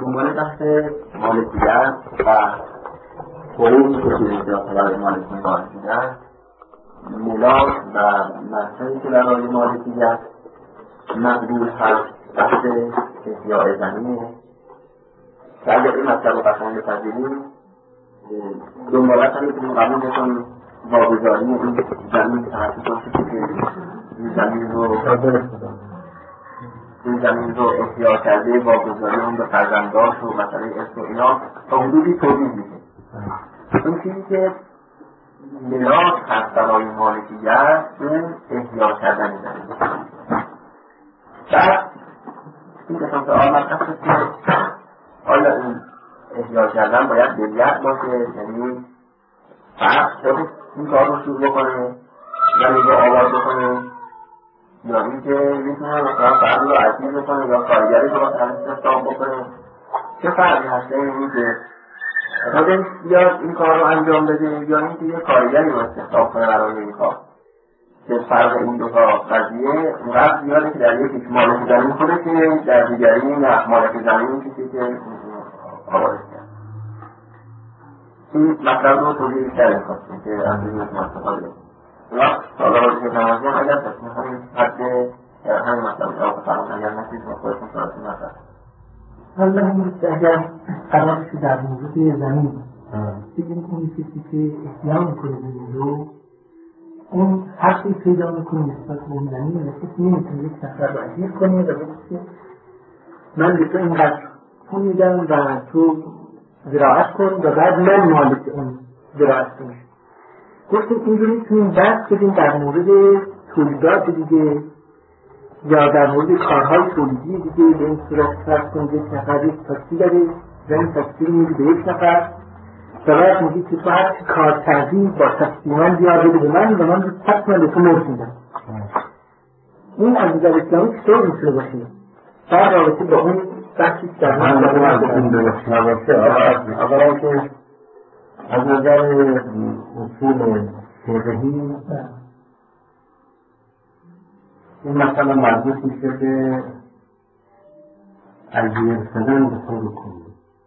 دنبال بحث مالکیت و حقوقی که توی داخل مالکیت قائل شدن، ملاک و مطلبی که برای مالکیت مقبول هست بحث احیاء زمینه که اگر این مطلب رو قطعا بپذیریم دنبالت هم میتونیم قبول بکنیم واگذاری این زمین توسط باشه که این زمین رو احیا کرده، واگذاری اون به فرزنداش و مسئله ارث و اینا تا حدودی توضیح میده. اون چیزی که ملاک هست برای مالکیت اون احیا کردن زمین. بعد این قسمت سوال مطرح شد که آیا این احیا کردن باید ملیت باشه، یعنی فرد خودش این کار رو شروع بکنه یعنی رو آواز بکنه، یا اینکه میتونه مثلا فرد رو عزیز بکنه یا کارگری رو استخدام بکنه. چه فرقی هست این که خودش بیاد این کار رو انجام بده یا اینکه یه کارگری رو استخدام کنه برای این کار؟ که فرق این دو تا قضیه اونقدر زیاده که در یکیش مالک زمین خودشه، در دیگری نه، مالک زمین کسی که آوازش کرد. این مطلب رو توضیح بیشتر می‌خواستیم که از این ما استفاده کنیم. حالا راجع به نمازیان اگر تصمیم کنیم حد همین مطلب رو فرمان اگر نسید با خودتون سوالتون مطلب. حالا همین اگر قرار شد در موجود زمین بگیم اون کسی که احیا میکنه زمین رو اون حقی پیدا میکنه نسبت به اون زمین و کسی نمیتونه یک نفر رو اجیر کنه و بگه که من به تو اینقدر پول میدم و تو زراعت کن و بعد من مالک اون زراعت کنم. گفتیم اینجوری میتونیم بحث بدیم در مورد تولیدات دیگه یا در مورد کارهای تولیدی دیگه. به این صورت فرض کنید یک نفر یک تاکسی داره و این تاکسی رو میده به یک نفر و بعد میگه که تو هر چی کار کردی با تاکسی من بیار بده به من و من حتما به تو مرد میدم. این از نظر اسلامی چطور میتونه باشه؟ در رابطه با اون بحثی که در من اولا که از نظر اصول فقهی این مثلا مربوط میشه به اجیر شدن به طور کلی.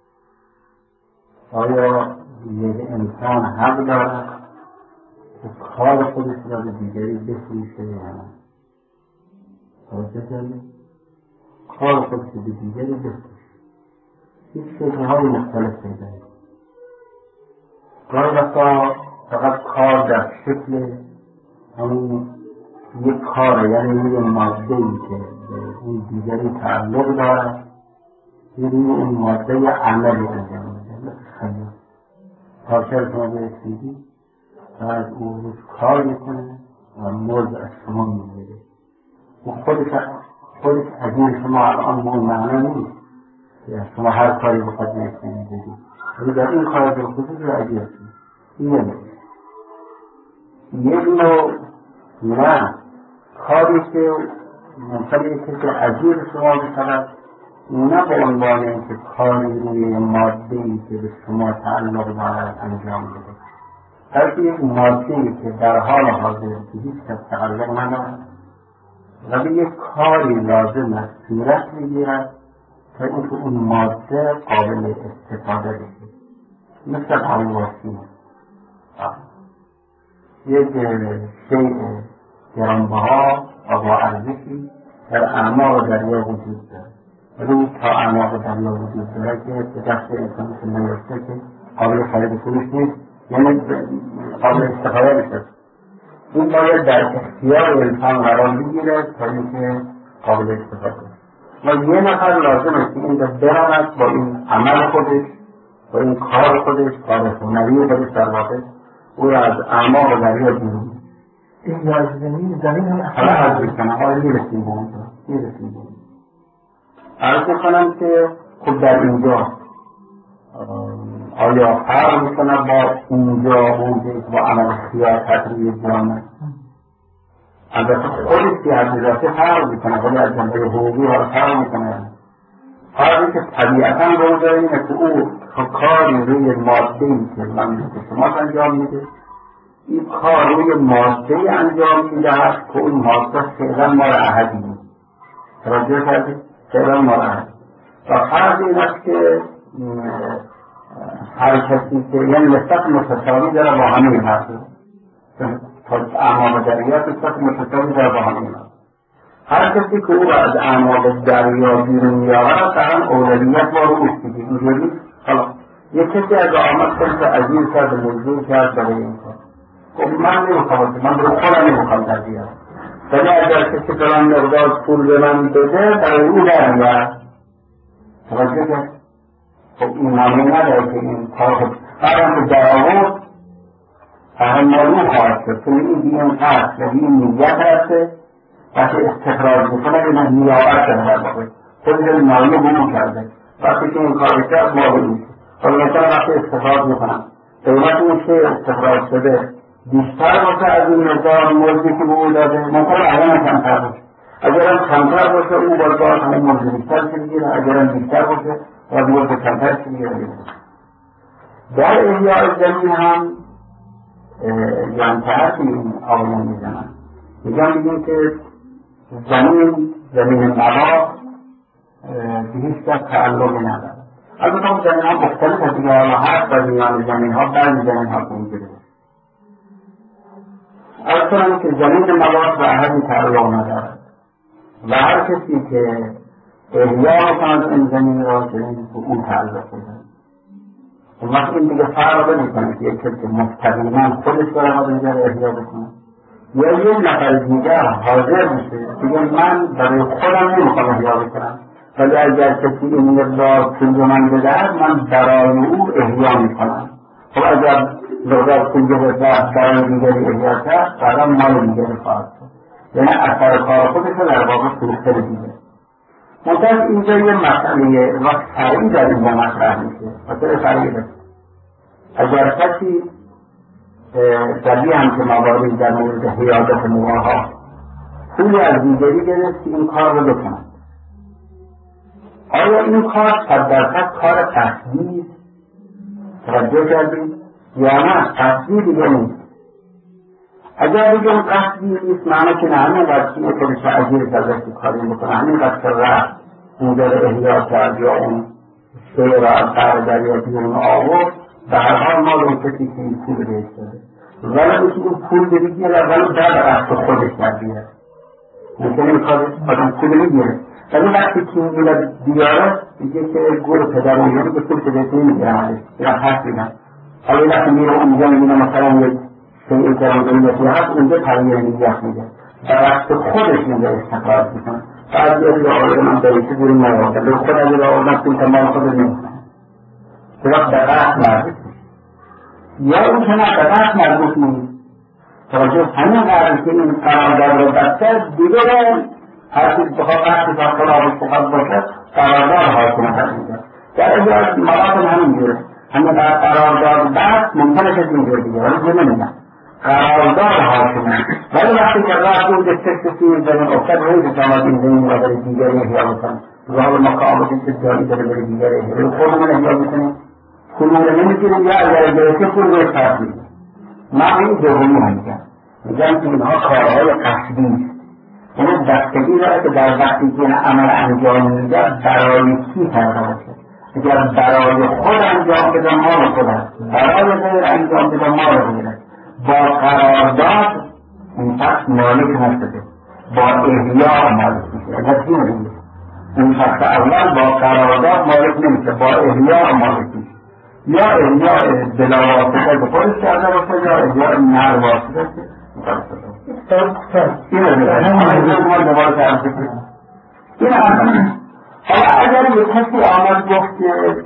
آیا یک انسان حق دارد که کار خودش را به دیگری بفروشه یا نه؟ توجه کردید؟ کار خودش به دیگری بفروشه یک شکل‌های مختلف پیدا است. گاهی وقتا فقط کار در شکل همون یک کار، یعنی یک ماده‌ای که به اون دیگری تعلق دارد، یعنی اون ماده عملی انجام میده. خیلی کارگر شما برسیدی بعد او روز کار میکنه و مرد از شما میگیره و خودش اجیر شما الان به اون معنا نیست که شما هر کاری بخواد میکنید بدید، ولی در این کار در خصوص رو اجیر کنید. این یک نوع نه کاری که ممکنه کسی اجیر شما بشود، نه به عنوان اینکه کاری روی ماده‌ای که به شما تعلق دارد انجام بده، بلکه یک ماده‌ای که در حال حاضر به هیچ کس تعلق ندارد ولی یک کاری لازم است صورت میگیرد تا اینکه اون ماده قابل استفاده بشه. مثل غواصی یک شیء گرانبها و با ارزشی در اعماق دریا وجود دارد، ولی تا اعماق دریا وجود داره که به دست انسان که نمیرسه که قابل خرید فروش نیست، یعنی قابل استفاده بشه. این باید در اختیار انسان قرار بگیره تا اینکه قابل استفاده بشه. و یه نفر لازم است که این برود با این عمل خودش، با این کار خودش، کار هنری خودش در واقع او را از اعماق دریا بیرون احیای زمین هم حالا عرض میکنم. حالا میرسیم به اونجا. عرض میکنم که خود در اینجا آیا فرق میکنه با اینجا اونجا با عمل سیاست روی جامعه؟ البته خودش که از نظاتی فرق میکنه ولی از جنبه حقوقی ها فرق میکنه. فرقی که طبیعتا به اونجا اینه که او کاری روی ماده‌ای که من شما انجام میده، این کار روی ماده‌ای انجام میدهد که اون ماده فعلا مال احدی نیست. توجه کردید؟ فعلا مال احدی. و فرض این است که هر کسی که یعنی نسبت متساوی داره با همه مردم، اعماق دریا نسبت متساوی داره با همه مردم. هر کسی که او را از اعماق دریا بیرون می‌آورد طبعا اولویت با رو است دیگه. اینجوری حالا یک کسی از آمد خودش عزیز کرد موضوع کرد برای این کار، خب من نمیخوام، من برای خودم نمیخوام در بیارم، ولی اگر کسی فلان مقدار پول به من بده برای او در میارم. توجه کرد؟ خب این معنی نداره که این کار خود هرم که در آورد فهم معلوم خواهد شد که این بیان هست و این نیت هسته وقتی استخراج بکنه این نیابت شده در واقع خودش نایه بمون کرده. وقتی که این کار کرد معلوم نیست. حالا مثلا وقتی استخراج بکنم قیمت اون که استخراج شده بیشتر باشه از این مقدار موردی که به او داده، ممکن اگر کمتر باشه. اگرم کمتر باشه او بازار همون مورد بیشتر که بگیره، اگرم بیشتر باشه و مورد کمتر که بگیره. در احیاء زمین هم یعنی طرف این آقایان میزنن میگن که زمین ملا به هیچ کس تعلقی نداره. البته اون زمین ها مختلف از دیگه حالا هست و میان زمین ها بعضی زمین ها کنجوره. اصلا که زمین ملا به احدی تعلق نداره و هر کسی که احیاء کند این زمین را زمین به اون تعلق داره. اون وقت این دیگه فرق نمی‌کنه که یک کسی مستقیما خودش برای اینجا احیا بکنه یا یک نفر دیگر حاضر میشه دیگه من برای خودم نمیخوام احیا بکنم، ولی اگر کسی این مقدار پول به من بدهد من برای او احیا میکنم. خب اگر مقدار پول بدهد برای دیگری احیا کرد برای مال دیگری خواهد شد، یعنی اثر کار خودش رو در واقع فروخته دیگه. منتها اینجا یه مسئله وقت فرعی در اینجا مطرح میشه. مسئله فرعی است. اگر کسی دلیل هم که مواردی در مورد حیادت مواها پولی از دیگری گرفت که این کار رو بکنند، آیا این کار 100% کار قصدی توجه کردید یا نه قصدی دیگه نیست؟ اگر بگیم قصدی نیست معنی که نه همین قصدی خودش عجیب کردشتی کاری بکنه، همین قصد رفت اونجا رو احیا کرد یا اون شعر را از قرار دریا بیرون آورد، به هر حال ما رو کسی که این پول بهش داده ولی که این پول بگیره ولی در قصد خودش در بیاره. ممکنه این کار آدم پول بگیره ولی وقتی که این بیاره میگه که گل پدر اونجا به پول پدرتی نمیگیرم یا حرف میدم. حالا وقتی میره اونجا میبینه مثلا یک شیعه کرامدونیتی هست اونجا تغییر نیت میده در قصد خودش میگه استقرار میکنه. بعد یه دیگه آره من داریسی بیرون نوارده به خود اگه را آردن پول تمام خود نمیکنه که وقت در قصد مربوط یا اون که نه به قصد مربوط نیست. توجه همین قرار که این قرارداد رو بسته دیگه هر چیز بخواه قصد تا خلافش بخواد باشه قرارداد حاکمت هست میده. در اجاز مراتب همین جوره همین قرارداد بست ممکنه که اینجور دیگه ولی جمعه نمیدن قرارداد حاکمت. ولی وقتی که رفت اون دستکسی زمین افتاد روی جامعات این زمین را برای دیگری احیا بکنم ظاهر ما که آمدیم که جایی داره برای دیگری احیا خود من احیا بکنیم پول رو نمیگیریم یا اگر گرفته پول رو فرق میدیم. من این دومی هم میگم که اینها کارهای قصدی است. اون بستگی داره که در وقتی که این عمل انجام میده برای کی کرده باشه. اگر برای خود انجام بده مال خود است، برای غیر انجام بده مال غیر است. با قرارداد این شخص مالک نشده، با احیا مالک میشه. اگر چی نمیشه این شخص اول با قرارداد مالک نمیشه، با احیا مالک میشه. یا احیا بلا واسطه به خودش کرده باشه یا احیا نر واسطه این حالا اگر یک کسی آمد گفت که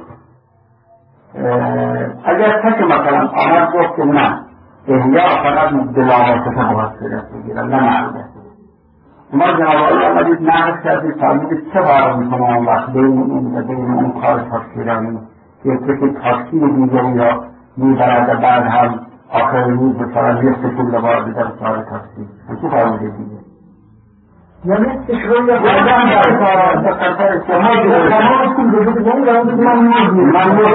اگر کسی مثلا آمد گفت که نه احیا فقط بلاواسطه باید صورت بگیرن نه معلومه ما جنابالی آمدید نقص کردید فرمودید چه باید میکنه اون وقت بین این و بین اون کار تفسیرانی که کسی تفسیر دیگری یا میبرد بعد هم آخر روز مثلا یه سکول دوباره بیدر کار تفسیر چی فرموده دیگه یعنی تشروع یا بردم در کاران دقیقه که ما جوری تمام کل بجید بگیم من موزیم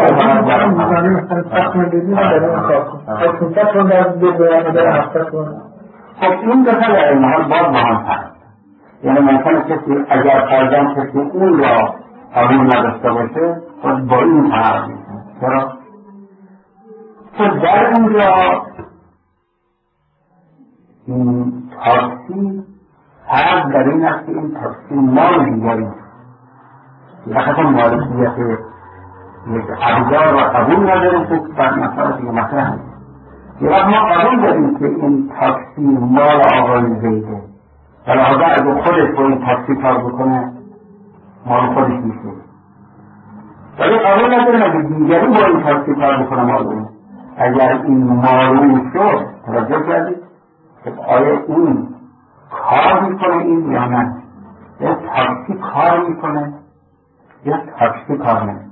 خب این دفعه این حال باز مهم هست. یعنی ممکنه کسی اگر فرزن کسی اون را قبول نداشته باشه خود با این فرق میکنه. چرا؟ چون در اینجا این تاکسی فرق در این است که این تاکسی مال دیگری فقط مالکیت یک ابزار و قبول نداریم که بر مسائل دیگه مطرح نیست. یه وقت ما قبول داریم که این تاکسی مال آقای زیده و لحاظا اگه خودش با این تاکسی کار بکنه مال خودش میشه، ولی قبول نداریم اگه دیگری با این تاکسی کار بکنه مال اون. اگر این مال اون شد توجه کردید که آیا این کار میکنه این یا نه؟ یا تاکسی کار میکنه یا تاکسی کار نمیکنه.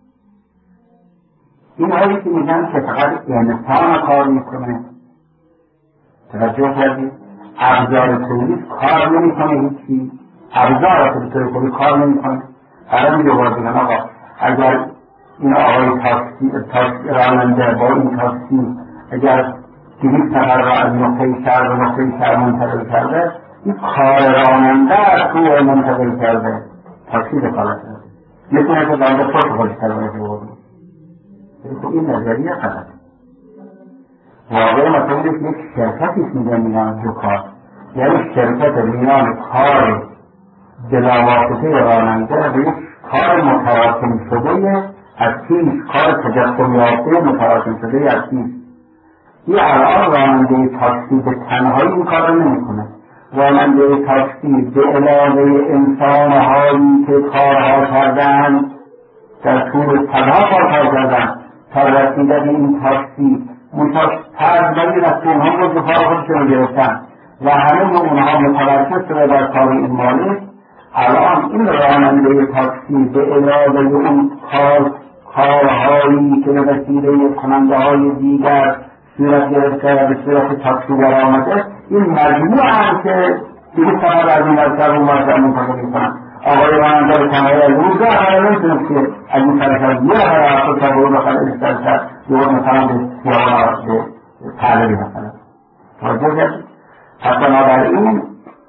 این هایی که میگن که فقط انسان کار میکنه، توجه کردید؟ ابزار تولید کار نمیکنه، هیچی ابزار تولید کار نمیکنه. حالا میگه بگن آقا اگر این آقای تاکسی راننده با این تاکسی اگر 200 نفر را از نقطه شهر به نقطه شهر منتقل کرده، این کار راننده تو منتقل کرده، تاکسی دخالت کرده، میتونه که بنده خودش کرده بود. این نظریه غلط. واقعا مثلا یک شرکتی میگن دو کار، یعنی شرکت میان کار بلاواسطه راننده و یک کار متراکم شده از پیش، کار تجسم یافته متراکم شده از پیش. این الان راننده تاکسی به تنهایی این کار رو نمیکنه. راننده تاکسی به علاوه انسانهایی که کارها کردن در طول صدها کار کردن تا رسیدن این تاکسی ترجمه از اونها رو به کار خودشون گرفتن و همه اونها متمرکز شده در کار این مالک. الان این راننده تاکسی به علاوه اون کارهایی که به وسیله کننده های دیگر صورت گرفته و به صورت تاکسی در آمده، این مجموع هم که دیگه سفر از این مرکب اون مرکب منتقل میکنن. آقای راننده به تنهایی از روزگاه همه نمیتونست که از این سرکرد یه نفر افراد تا برون بخواهد این سرکرد یه مثلا به سیاوان به تعلیمی مثلا توجه کرد. پس بنابراین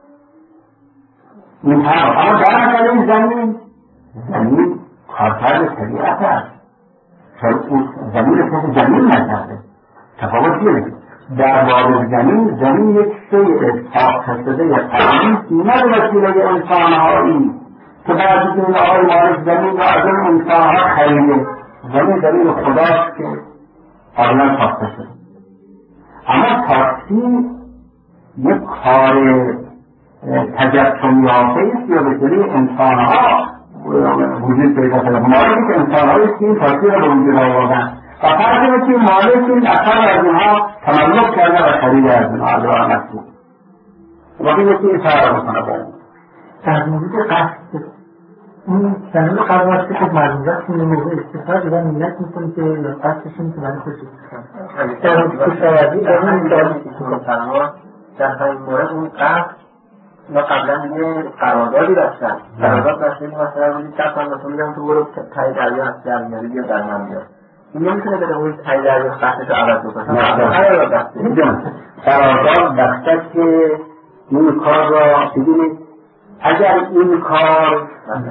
این طرف اما در نظر این زمین کارکرد طبیعت هست، چون زمین کسی زمین نکرده. تفاوت چیه؟ در باب زمین یک شیء ساخته شده یا تقلیص نه به وسیله انسانهایی که بعضی که این آقای مالک زمین را از این انسانها خریده. زمین خداست که قبلا ساخته شده. اما تاکسی یک کار تجسم یافته است یا به وسیله انسانها وجود پیدا کرده. مالک انسانهایی که این تاکسی را به وجود آوردن و فرض که مالک این اثر از اینها تملک کرده و خرید از اینها از راه نفسه و این یکی این فرق میکنه با اون. در مورد قصد این سنون قبل که خب مرموزت که موقع استفاده دیدن ملت میکنه که قصدشون که برای خوش استفاده در کشاورزی در این در همین مورد اون قصد ما قبلا یه قراردادی بستن. قرارداد بستن مثلا بودید شب من مثلا میگم تو برو تایی دریا هست در میاری بیا در من بیار. این نمیتونه بده اون تایی دریا قصدش رو عوض بکنه. قرارداد بسته که این کار را ببینید اگر این کار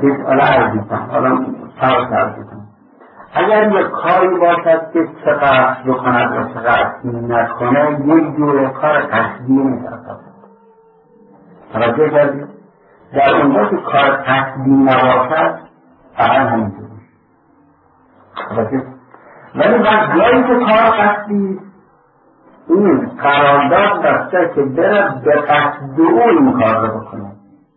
اگر یک کاری باشد که چقدر بکند و چقدر نکنه یک جور کار قصدی می‌شود. توجه کردید؟ در اونجا که کار قصدی نباشد فقط همینجوری. ولی بعد جایی که کار قصدی این قرارداد بسته که برد به قصد او این کار را بکنه.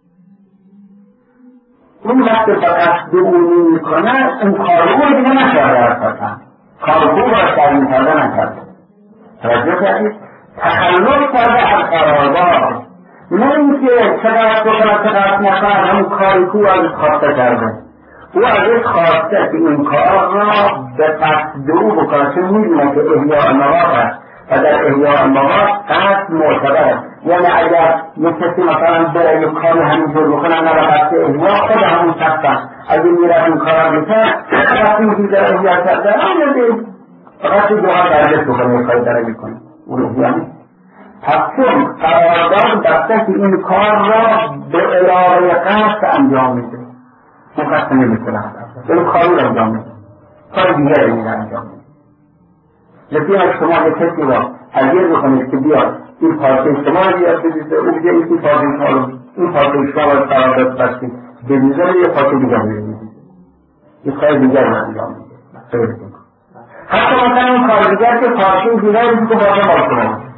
این وقت به قصد او میکنه اون کارو دیگه نکرده اساسا. کارو را تعیین کرده نکرده. توجه کردید؟ تخلص کرده از قرارداد. نه اینکه چقدر بکنه چقدر نکنه همون کاری که او ازش خواسته کرده. او ازش خواسته که این کار را به قصد او بکنه، چون میدونه که احیاء مواد است و در احیاء مواد قصد معتبر است. یعنی اگر یک کسی مثلا به یک کاری همینجور بکنه نه به قصد احیاء خود همون شخص اگه میره این کار را میکنه قصد میگی در احیاء کرده فقط جواب درجت بکنه یک کاری داره میکنه اون احیاء نیست. پس چون قرارداد بسته که این کار را به علاوه قصد انجام میده اون خط نمیکنه اون کاری رو انجام میده، کار دیگری رو انجام میده. یکی از شما یک کسی را اگر بکنید که بیاد این پارچه شما رو بیاد بریزه، او بگه این پارچه شما رو قرارداد بستید بریزه، یه پارچه دیگر بریزه، این کار دیگر رو انجام میده. حتی مثلا اون کارگر که پارچه دیگر رو که باشه با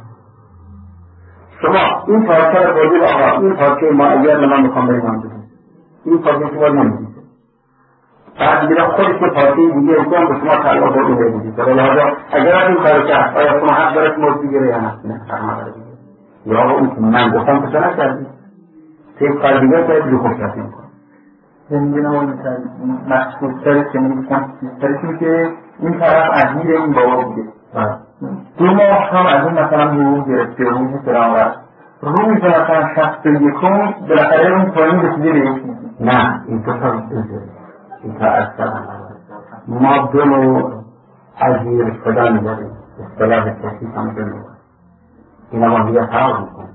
شما این پارچه رو بردید آقا این پارچه ما اگر من میخوام بریزم بگید این پارچه شما نمیدید، بعد دیگه خودش که پارچه دیگه اون به شما تعلق رو بریزید. لذا اگر این کار کرد آیا شما حق دارد مرد بگیره یا نه؟ یا اون که من گفتم که چرا کردی یک کار دیگه که رو خوب کردی میکنم. زندگی نمایی مشهورتره که نمیدونم سیسترشون که این طرف عزیر این بابا بوده 2 ماه هم از اون مثلا حقوق گرفته روز فرامرد روز مثلا 61 بالاخره اون پایین رسیده به یک نه این تو تا این تا اصلا ما دو نوع عزیر شدن داریم، اصطلاح کسی هم داریم، اینا ما دیگه فرق میکنیم.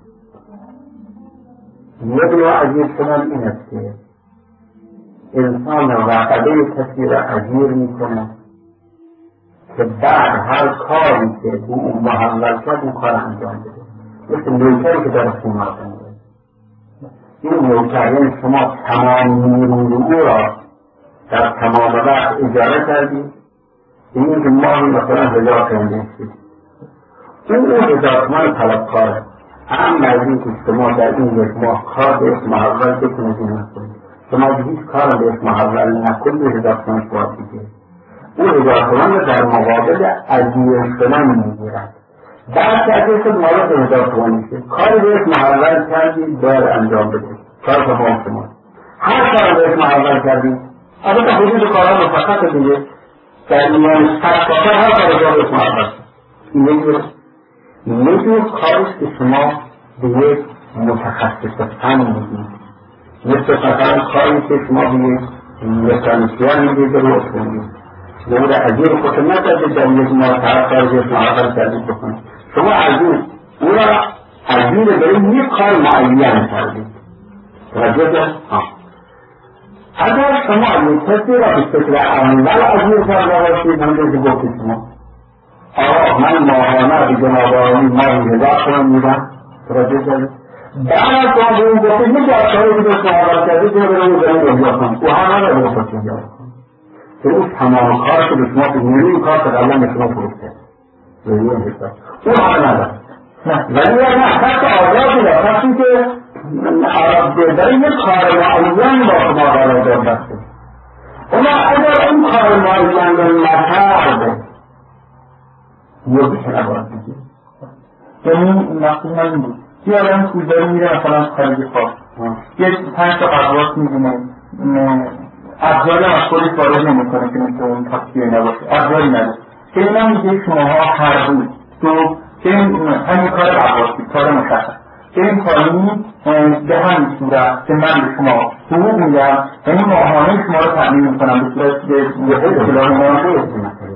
یک نوع عزیر شدن این است که انسان رقبه کسی را عزیر میکنه که بعد هر کاری که اون محول کرد اون کار انجام بده، مثل نوکری که در خونه کنه. این نوکر یعنی شما تمام نیروی او را در تمام وقت اجاره کردید، این که ماهی مثلا 1000 تومان بستید، اون 1000 تومان طلبکاره. اما از این که شما در این یک ماه کار به اسم محول بکنید نکنید، شما هیچ کار به اسم محول نکنید 1000 تومان باید بگیرید. اون 1000 تومان رو در مقابل عزیر شدن میگیرد. بعد که عزیر شد مالت 1000 تومان میشه، کار به اسم محول کردید باید انجام بدید، کار تمام شما. هر کار به اسم محول کردید البته حدود کارها مشخص دیگه، در میان 100 کار هر کار به اسم محول شد. یکی کاریست که شما به یک متخصص فن میدید، مثل مثلا کاری که شما به یک مکانیکیان میدید رو کنید، نمود عزیر خودتون نکردید در یک طرف کار به اسم محول کردید بکنید. شما عزیر او را عزیر برای یک کار معین کردید. توجه اگر شما یک کسی را به شکل اول عزیر کرده باشید، همونجور که گفتید شما آقا من ماهانه به جناب آقایی ماهی 1000 تومان میدم، توجه کردید. بعد از آن به اون گفتید میشه از کاری که به محول کردید اینو برای او اجرا کنید، او همه را به خود اجرا کنید که او تمام کار که به شما بگیرید کار که قبلا به شما فروخته او همه ندارد. ولی نه حتی آزادی را کسی که برای یک کار معین با شما قرارداد بسته، اما اگر این کار معین را نکرد یکی نباید بگید. یعنی مقصود من این بود یه آدم پولداری میره مثلا خارج خواهد یه 5 تا قضاوت میدونه، افضالی هم از خودی فارغ نمیکنه که مثل اون تاکسیه نباشه، افضالی نداره که این هم میگه شماها هر روز تو که همین کار قضاوتی کار مشخص که این کاری به همین صورت که من به شما حقوق میدم، یعنی ماهانه شما رو تأمین میکنم به صورت که یه اطلاع ماهانه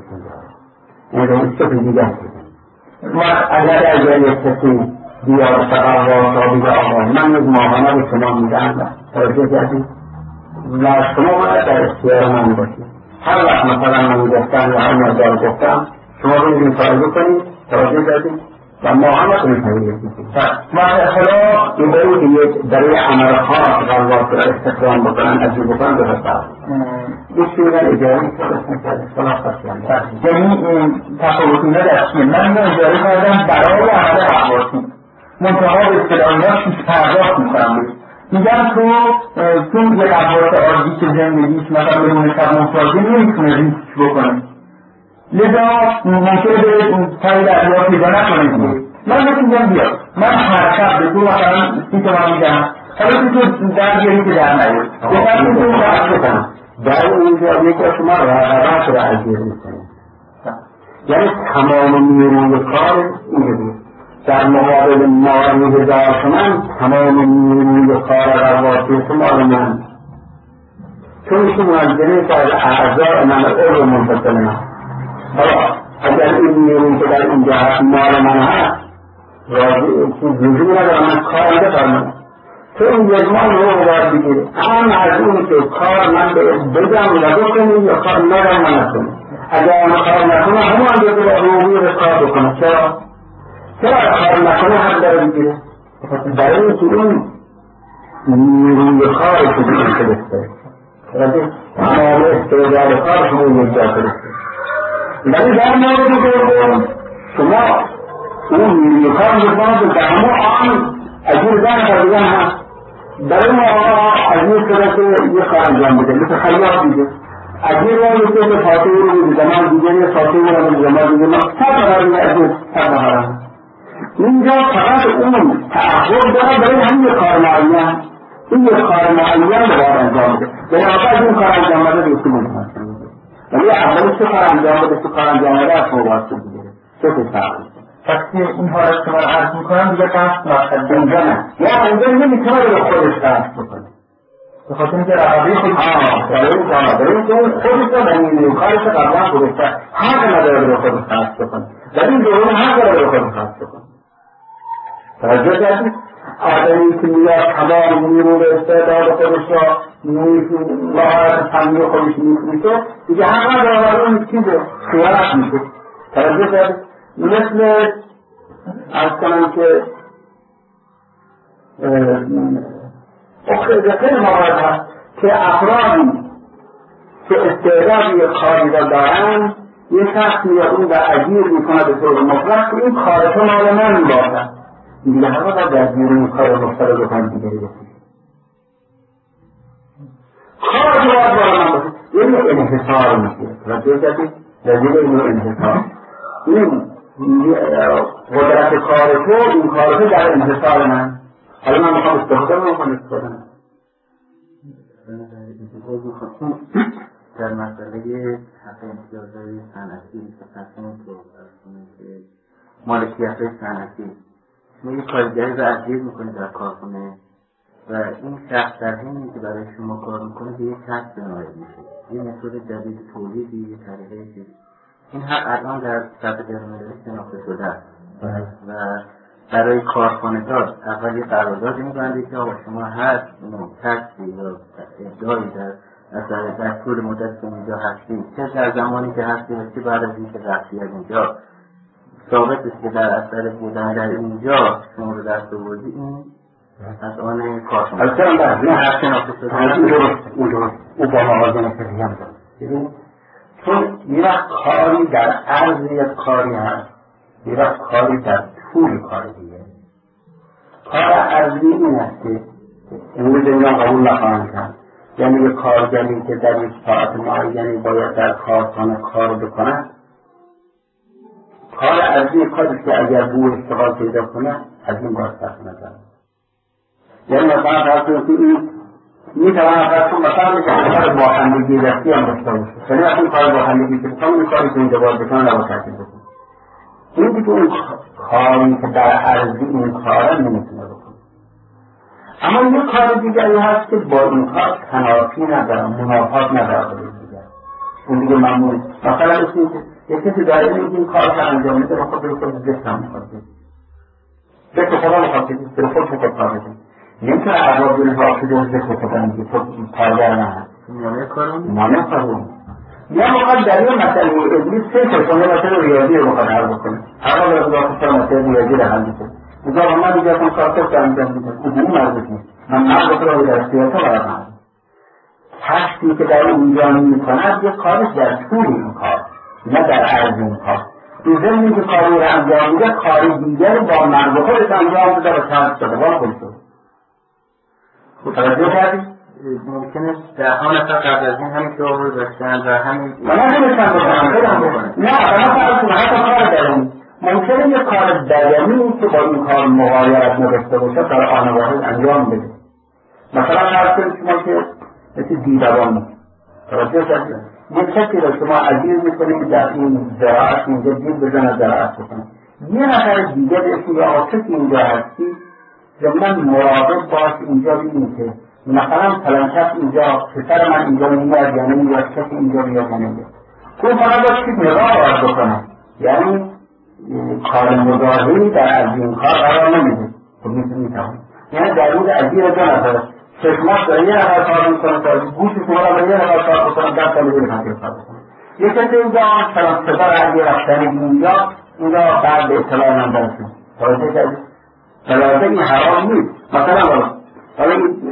اگر یک کسی بیاد فقط را بگه آقا من یک ماهانه به شما میدم توجه کردید و شما باید در اختیار من باشید. هر وقت مثلا من گفتم یا هر مقدار گفتم شما باید این کار بکنید، توجه کردید و ماهانه کنید بکنید. حالا این برای عمل خاص غلات را استخدام بکنن عجیب بکنن به حساب یکی میگن اجاره کرده یعنی تفاوتی نداشتیم. من اینو اجاره کردم برای عمل غلواتی منتها به اصطلاحی‌ها پیش پرداخت میکنم میگم تو یه غلوات عادی که زندگیش مثلا به نون شب محتاجه نمیتونه ریسک بکنه، لذا ممکنه به پای دریا پیدا نکنه. من میگم بیاد من هر شب به تو مثلا 30 تومن میدم، حالا تو در بیاری که در نیاری در اونجا یکی از شما رقبت را عزیر میکنه، یعنی تمام نیروی کار اینجوری در مقابل ماهی 1000 تومان تمام نیروی کار غلواتی مال من، چون که منظمه که از اعضاء من عضو منفصل من. حالا اگر این نیروی که در اینجا هست مال من هست راضی لزومی ندارم من کار بفرمم، تو این یک ماه رو باید بگیره. اما از اون که کار من بگم و بکنی یا کار نگم و نکنی. اگر اون کار نکنه همون هم دیگه روی به کار بکنه. چرا کار نکنه حق داره بگیره؟ برای این که اون نیروی کار که بگیره فرسته تمام استعداد کار شما یک جا فرسته. ولی در مورد دوم شما اون نیروی کار می‌خواهد که همه آن اجیر زن دیگه هست. برای ما اجیر شده که یه کار انجام بده مثل خیاط دیگه اجیر را یکی به فاتحه رو به زمان دیگه یه فاتحه رو به زمان دیگه ما سب برای اجیر سب بخارم. اینجا فقط اون تعهد داره برای همین کار معین. این یک کار معین رو باید انجام بده. بنابراین این کار انجام بده دوستی بودم. ولی اولش چه کار انجام بده چه کار انجام بده از موضوعات بگیره. چه تفاوتی؟ وقتی این حالت که من عرض میکنم دیگه قصد نشد اینجا نه. یا اینجا نمیتونه به خودش قصد بکنه. به خاطر اینکه رقبه برای اون خودش رو این کارش قبلا خودش حق نداره به خودش قصد بکنه. ولی این دوم حق داره به خودش قصد بکنه. توجه کردید؟ آدمی که میاد تمام نیرو به استعداد خودش را مهارت فنی خودش میفروشه دیگه حق نداره اون چیزه خیانت میشه. توجه کردید؟ مثل از کنم که خیلی موارد هست که افرادی که استعداد یک کاری را دارن یه شخص میاد اون را اجیر میکنه به طور مطلق که این کار تو مال من میباشد دیگه همه را در زیر این کار مختلف بکنم دیگه رسید کار تو باید باید من باشد یه انحصار میشه توجه کردید در زیر این انحصار این قدرت کار تو این کار تو در انحصار من حالا من میخوام استفاده کنم در مسئله حق امتیازهای صنعتی که تصمیم تو که مالکیت‌های صنعتی شما یک کارگری رو اجیر میکنید در کارخانه و این شخص در حینی که برای شما کار میکنه به یک کسب نایب میشه یه متد جدید تولیدی یه طریقه چیز این حق الان در سطح بین‌المللی شناخته شده است و برای کارخانه‌دار اول یه قراردادی می‌بندید که آقا شما هر کسبی یا ادعایی در طول مدت که اینجا هستید چه در زمانی که هستید و چه بعد از اینکه رفتی از اینجا ثابت است که در اثر بودن در اینجا شما رو دست آوردی این از آن کارخانه این حق شناخته شده او با موازنه فقهی هم دارد چون یه وقت کاری در عرض یک کاری هست یه وقت کاری در طول کاری دیگه کار عرضی این است که امروز اینا قبول نخواهند کرد یعنی یک کارگری که در یک ساعت معینی باید در کارخانه کار بکنه کار عرضی کاری که اگر دو اشتغال پیدا کنه از این باید سخت نظر یعنی مثلا فرض کنید این میتواند فرض کنید مثلا کار باخندگی دستی هم داشته باشه یعنی اصلا کار باخندگی که بکنه کاری که اینجا باید بکنه نباید تحصیل بکنه این دیگه اون کاری که در عرضی این کاره نمیتونه بکنه اما یک کار دیگری هست که با این کار تنافی نداره منافات نداره دیگه اون دیگه ممنون مثلا اسمی که یک کسی داره این کار که انجام میده خود به خود زشت هم میخواد زشت خدا میخواد به خود خود کار بده نمیتونه عذاب دونه ها که زشت خدا میگه تو کارگر نه هست مانه کارون یا مقدر در این مسئله ابلیس سه کنه مسئله ریاضی رو مقدر حل بکنه هر وقت از داخل سر مسئله ریاضی رو حل بکنه اونجا من دیگه اصلا کارکرد انجام میدم اون مربوط نیست من مربوط رو در سیاست برام کشفی که در اونجا میکند یک کارش در طول این کار نه در عرض این کار تو ذهنی که کاری رو انجام میده کاری دیگر با مرد خودش انجام بده و کسب شده با خود شده خود توجه کردی؟ ممکنه در ها نفر قبل از این همین کار رو داشتن و همین من نمیشتن بکنم نه بنا حتی کار درمی ممکنه یک کار درمی که با این کار مغایرت نداشته باشه در آن واحد انجام بده مثلا فرض کنید شما که مثل دیدبان توجه کردید یک کسی را شما عزیز میکنید در این زراعت اینجا دید بزنه زراعت بکنه یه نفر دیگه به اسم یا آسک اینجا هستی زمین مراقب باش اینجا بینید که مثلا فلان کس اینجا پسر من اینجا میاد یا نمیاد کسی اینجا بیاد یا نمیاد تو فقط باید که نگاه باید بکنه یعنی کار مظاهری در از این کار قرار نمیده خب میتونی یعنی در روز از زیر 2 نفر خدمت داره 1 نفر کار میکنه تا گوش شما را برای 1 نفر کار بکنه 10 سال دیگه نفر کار بکنه. یه کسی اینجا سلام صدا رنگی رفتن اینجا بعد به اطلاع من برسیم توجه کردید؟ جلازه این حرام نیست. مثلا حالا این